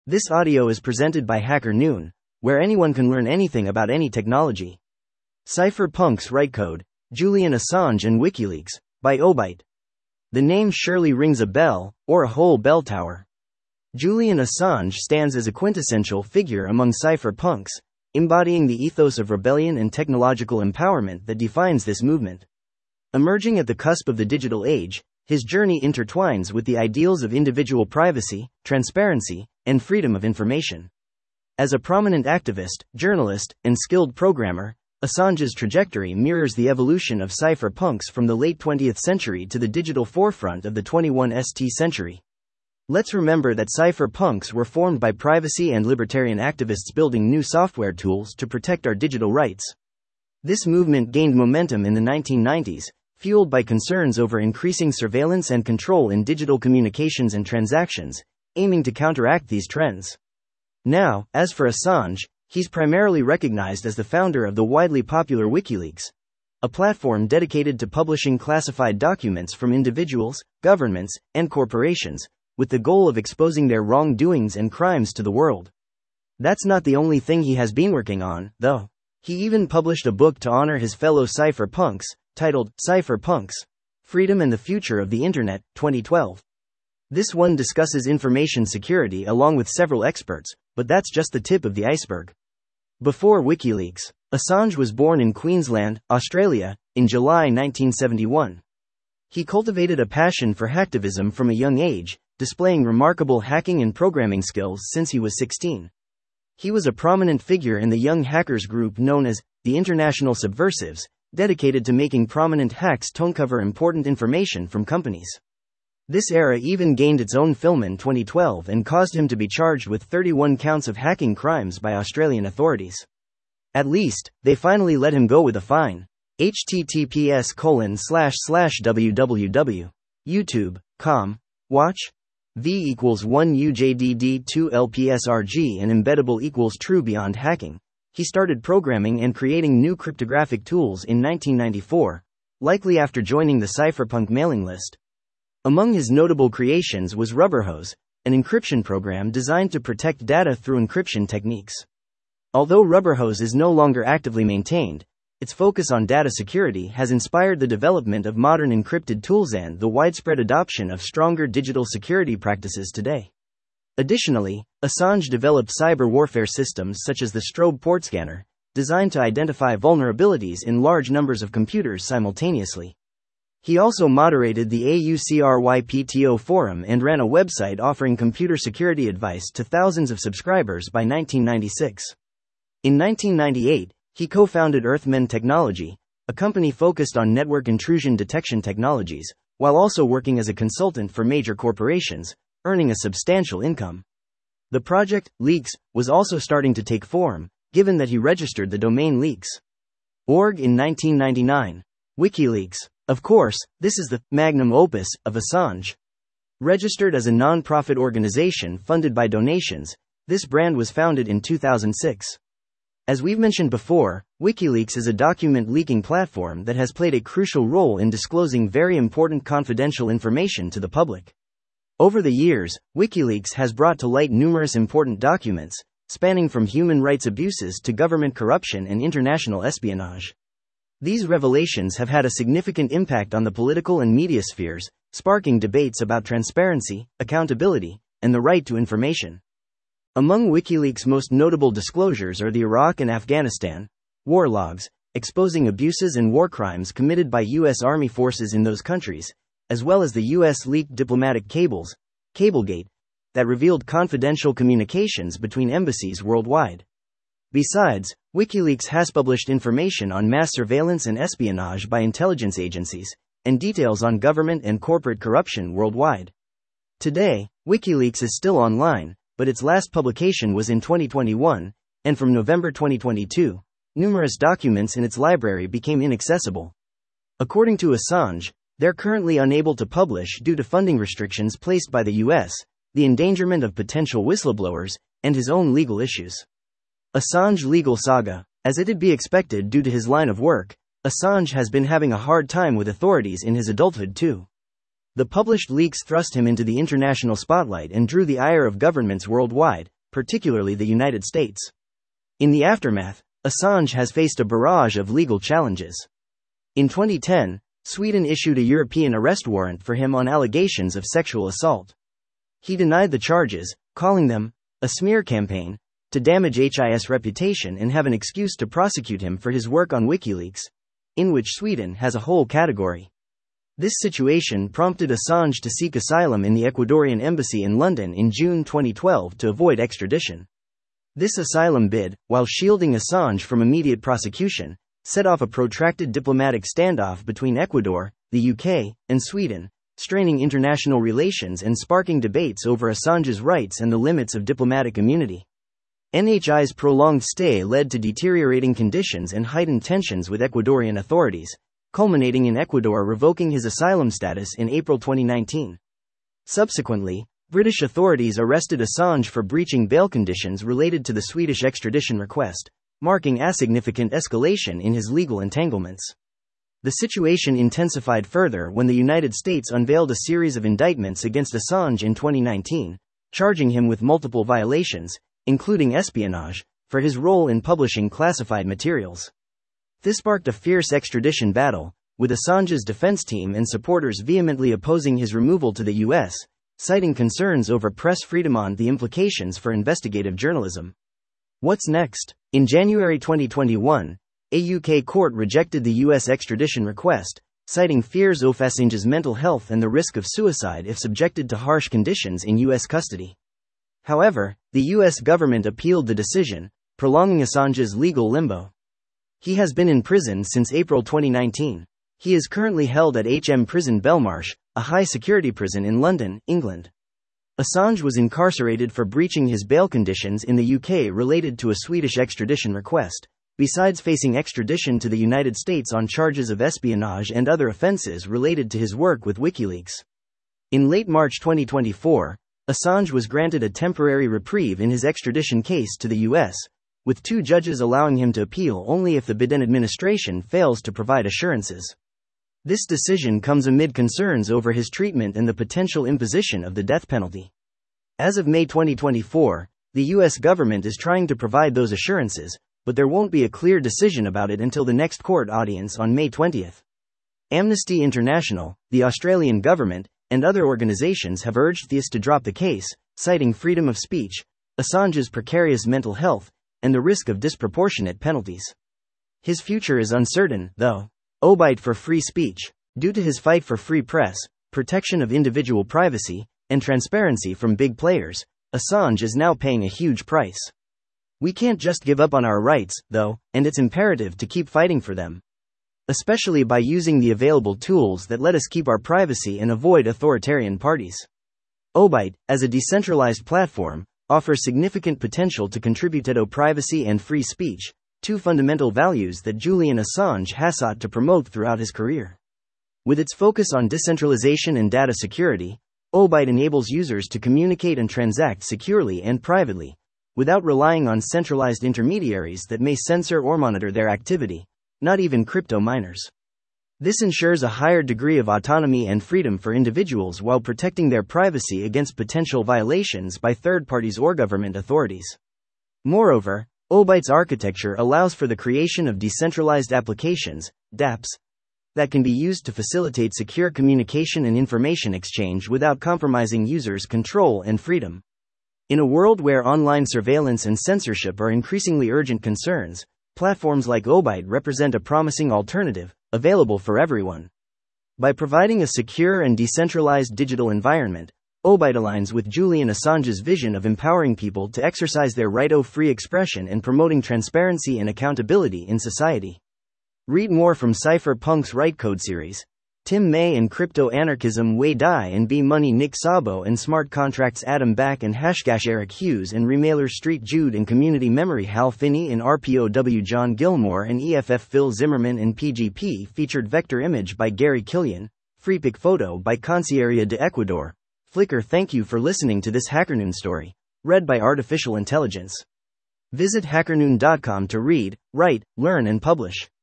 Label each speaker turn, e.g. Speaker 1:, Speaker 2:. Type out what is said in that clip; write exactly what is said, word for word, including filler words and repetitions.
Speaker 1: This audio is presented by Hacker Noon, where anyone can learn anything about any technology. Cypherpunks write code, Julian Assange and WikiLeaks, by Obyte. The name surely rings a bell, or a whole bell tower. Julian Assange stands as a quintessential figure among cypherpunks, embodying the ethos of rebellion and technological empowerment that defines this movement. Emerging at the cusp of the digital age, his journey intertwines with the ideals of individual privacy, transparency, and freedom of information. As a prominent activist, journalist, and skilled programmer, Assange's trajectory mirrors the evolution of cypherpunks from the late twentieth century to the digital forefront of the twenty-first century. Let's remember that cypherpunks were formed by privacy and libertarian activists building new software tools to protect our digital rights. This movement gained momentum in the nineteen nineties, fueled by concerns over increasing surveillance and control in digital communications and transactions, aiming to counteract these trends. Now, as for Assange, he's primarily recognized as the founder of the widely popular WikiLeaks, a platform dedicated to publishing classified documents from individuals, governments, and corporations, with the goal of exposing their wrongdoings and crimes to the world. That's not the only thing he has been working on, though. He even published a book to honor his fellow cypherpunks, titled Cypherpunks: Freedom and the Future of the Internet, twenty twelve. This one discusses information security along with several experts, but that's just the tip of the iceberg. Before WikiLeaks, Assange was born in Queensland, Australia, in July nineteen seventy-one. He cultivated a passion for hacktivism from a young age, displaying remarkable hacking and programming skills since he was sixteen. He was a prominent figure in the young hackers group known as the International Subversives, dedicated to making prominent hacks to uncover important information from companies. This era even gained its own film in twenty twelve and caused him to be charged with thirty-one counts of hacking crimes by Australian authorities. At least, they finally let him go with a fine. https colon slash slash www. YouTube, com, watch, v equals one U J D D two L P S R G and embeddable equals true beyond hacking. He started programming and creating new cryptographic tools in nineteen ninety-four, likely after joining the cypherpunk mailing list. Among his notable creations was Rubberhose, an encryption program designed to protect data through encryption techniques. Although Rubberhose is no longer actively maintained, its focus on data security has inspired the development of modern encrypted tools and the widespread adoption of stronger digital security practices today. Additionally, Assange developed cyber warfare systems such as the Strobe port scanner, designed to identify vulnerabilities in large numbers of computers simultaneously. He also moderated the A U C R Y P T O forum and ran a website offering computer security advice to thousands of subscribers by nineteen ninety-six. In nineteen ninety-eight, he co-founded Earthman Technology, a company focused on network intrusion detection technologies, while also working as a consultant for major corporations, earning a substantial income. The project, Leaks, was also starting to take form, given that he registered the domain leaks dot org in nineteen ninety-nine. WikiLeaks, of course, this is the magnum opus of Assange. Registered as a non-profit organization funded by donations, this brand was founded in two thousand six. As we've mentioned before, WikiLeaks is a document leaking platform that has played a crucial role in disclosing very important confidential information to the public. Over the years, WikiLeaks has brought to light numerous important documents, spanning from human rights abuses to government corruption and international espionage. These revelations have had a significant impact on the political and media spheres, sparking debates about transparency, accountability, and the right to information. Among WikiLeaks' most notable disclosures are the Iraq and Afghanistan war logs, exposing abuses and war crimes committed by U S Army forces in those countries, as well as the U S leaked diplomatic cables, Cablegate, that revealed confidential communications between embassies worldwide. Besides, WikiLeaks has published information on mass surveillance and espionage by intelligence agencies, and details on government and corporate corruption worldwide. Today, WikiLeaks is still online, but its last publication was in twenty twenty-one, and from November twenty twenty-two, numerous documents in its library became inaccessible. According to Assange, they're currently unable to publish due to funding restrictions placed by the U S, the endangerment of potential whistleblowers, and his own legal issues. Assange legal saga. As it'd be expected due to his line of work, Assange has been having a hard time with authorities in his adulthood too. The published leaks thrust him into the international spotlight and drew the ire of governments worldwide, particularly the United States. In the aftermath, Assange has faced a barrage of legal challenges. In twenty ten, Sweden issued a European arrest warrant for him on allegations of sexual assault. He denied the charges, calling them a smear campaign to damage his reputation and have an excuse to prosecute him for his work on WikiLeaks, in which Sweden has a whole category. This situation prompted Assange to seek asylum in the Ecuadorian embassy in London in June twenty twelve to avoid extradition. This asylum bid, while shielding Assange from immediate prosecution, set off a protracted diplomatic standoff between Ecuador, the U K, and Sweden, straining international relations and sparking debates over Assange's rights and the limits of diplomatic immunity. N H I's prolonged stay led to deteriorating conditions and heightened tensions with Ecuadorian authorities, culminating in Ecuador revoking his asylum status in April twenty nineteen. Subsequently, British authorities arrested Assange for breaching bail conditions related to the Swedish extradition request, marking a significant escalation in his legal entanglements. The situation intensified further when the United States unveiled a series of indictments against Assange in twenty nineteen, charging him with multiple violations, including espionage, for his role in publishing classified materials. This sparked a fierce extradition battle, with Assange's defense team and supporters vehemently opposing his removal to the U S, citing concerns over press freedom and the implications for investigative journalism. What's next? In January twenty twenty-one, a U K court rejected the U S extradition request, citing fears of Assange's mental health and the risk of suicide if subjected to harsh conditions in U S custody. However, the U S government appealed the decision, prolonging Assange's legal limbo. He has been in prison since April twenty nineteen. He is currently held at H M Prison Belmarsh, a high-security prison in London, England. Assange was incarcerated for breaching his bail conditions in the U K related to a Swedish extradition request, besides facing extradition to the United States on charges of espionage and other offences related to his work with WikiLeaks. In late March twenty twenty-four, Assange was granted a temporary reprieve in his extradition case to the U S, with two judges allowing him to appeal only if the Biden administration fails to provide assurances. This decision comes amid concerns over his treatment and the potential imposition of the death penalty. As of May twenty twenty-four, the U S government is trying to provide those assurances, but there won't be a clear decision about it until the next court audience on May twentieth. Amnesty International, the Australian government, and other organizations have urged the U S to drop the case, citing freedom of speech, Assange's precarious mental health, and the risk of disproportionate penalties. His future is uncertain, though. Obite for free speech. Due to his fight for free press, protection of individual privacy, and transparency from big players, Assange is now paying a huge price. We can't just give up on our rights, though, and it's imperative to keep fighting for them. Especially by using the available tools that let us keep our privacy and avoid authoritarian parties. Obite, as a decentralized platform, offers significant potential to contribute to privacy and free speech, two fundamental values that Julian Assange has sought to promote throughout his career. With its focus on decentralization and data security, Obite enables users to communicate and transact securely and privately, without relying on centralized intermediaries that may censor or monitor their activity, not even crypto miners. This ensures a higher degree of autonomy and freedom for individuals while protecting their privacy against potential violations by third parties or government authorities. Moreover, Obite's architecture allows for the creation of decentralized applications, dApps, that can be used to facilitate secure communication and information exchange without compromising users' control and freedom. In a world where online surveillance and censorship are increasingly urgent concerns, platforms like Obite represent a promising alternative, available for everyone. By providing a secure and decentralized digital environment, Obite aligns with Julian Assange's vision of empowering people to exercise their right of free expression and promoting transparency and accountability in society. Read more from Cypherpunk's Right Code series. Tim May and Crypto Anarchism Wei Dai and B Money Nick Szabo and Smart Contracts Adam Back and Hashcash Eric Hughes and Remailer Street Jude and Community Memory Hal Finney and R P O W John Gilmore and E F F Phil Zimmerman and P G P featured Vector Image by Gary Killian, FreePic Photo by Concierria de Ecuador. Flickr. Thank you for listening to this HackerNoon story, read by Artificial Intelligence. Visit hackernoon dot com to read, write, learn and publish.